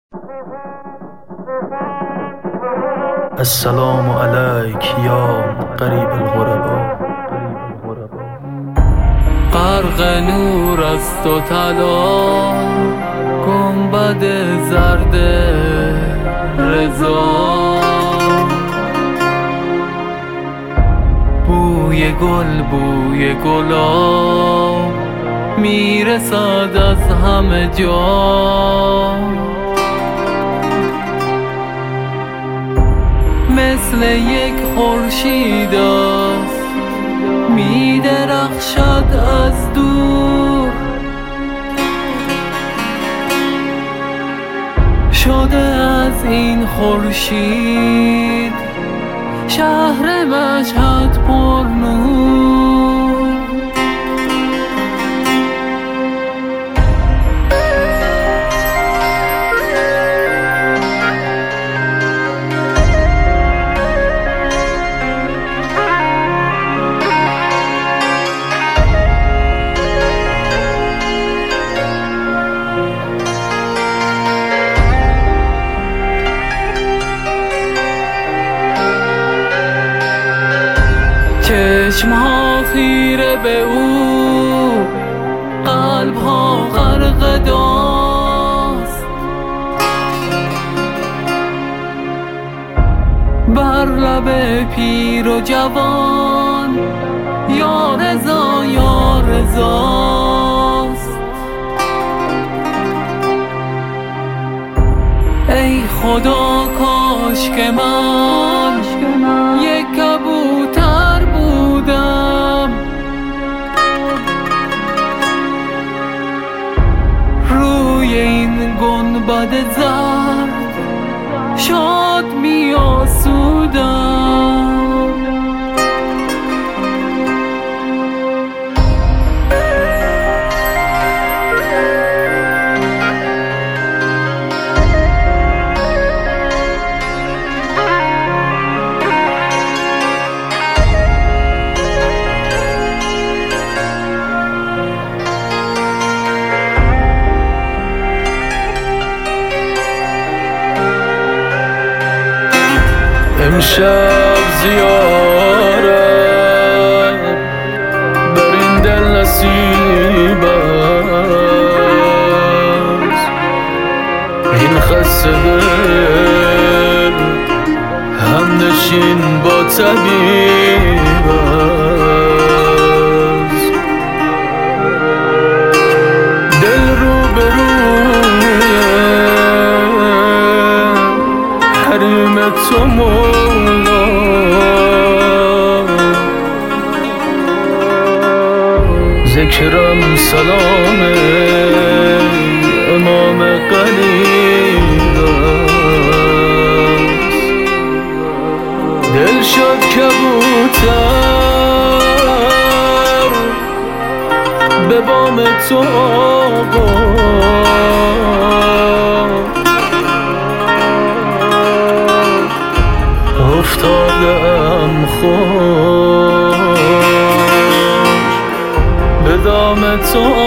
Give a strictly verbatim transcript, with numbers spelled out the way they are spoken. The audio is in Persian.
السلام عليك يا قریب الغربا. غرق نور است و طلا، گنبد زرد رضا، بوی گل بوی گلاب میرسد از همه جا، مثل یک خورشید است میدرخشد از دور، شده از این خورشید شهر مشهد پر نور. چشم‌ها خیره به او، قلب‌ها غرق داست، بر لب پیر و جوان یا رضا یا رضاست. ای خدا کاش که من یک کبوتر بودم، روی این گنبد زرد شاد می آسودم. امشب زیارت بر این دل نصیب است، این خسته دل همنشین با طبیب است. دل رو به روی حریم تو مولا، ذکرم سلام امام قریب است. دل شد کبوتر به بام تو آقا، افتادم خوش به دام تو